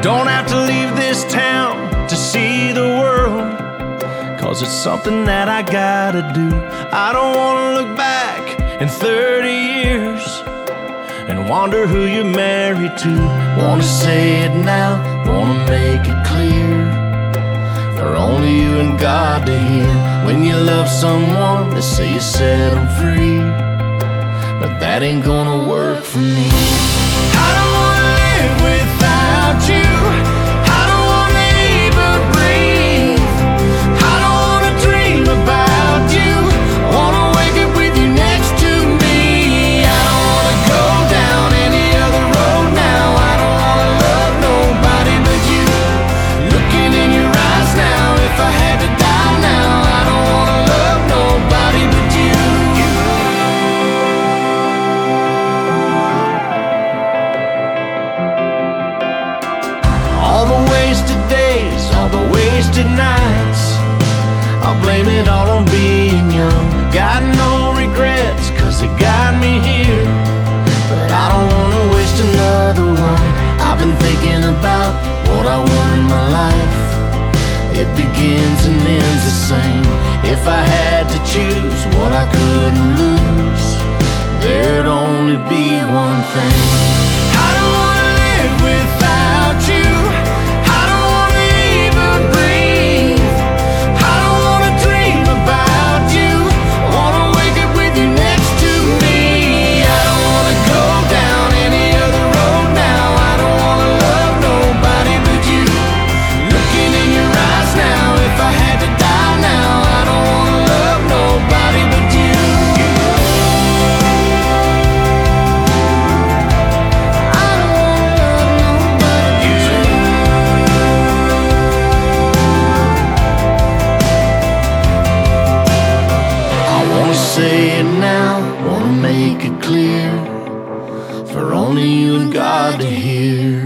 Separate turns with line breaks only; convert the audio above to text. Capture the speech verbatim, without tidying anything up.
Don't have to leave this town to see the world, 'cause it's something that I gotta do. I don't wanna look back in thirty years and wonder who you're married to. Wanna say it now, wanna make it clear, for only you and God to hear. When you love someone, they say you set them free, but that ain't gonna work for me. I don't wanna live without you. I don't wanna even breathe. I don't wanna dream about you. I wanna wake up with you next to me. I don't wanna go down any other road now. I don't wanna love nobody but you. Looking in your eyes now, if I had to die now, I don't wanna love nobody but you. All the wasted days, all the wasted nights, I'll blame it all on being young. Got no regrets, 'cause it got me here, but I don't wanna waste another one. I've been thinking about what I want in my life. It begins and ends the same. If I had to choose what I couldn't lose, there'd only be one thing. I don't wanna live without you. I don't wanna even breathe. I don't wanna dream about you. I wanna wake up with you next to me. I don't wanna go down any other road now. I don't wanna love nobody but you. Looking in your eyes now, if I had to die now, I don't wanna love nobody but you. I don't wanna love nobody but you. I wanna say it now, wanna make it clear, for only you and God to hear.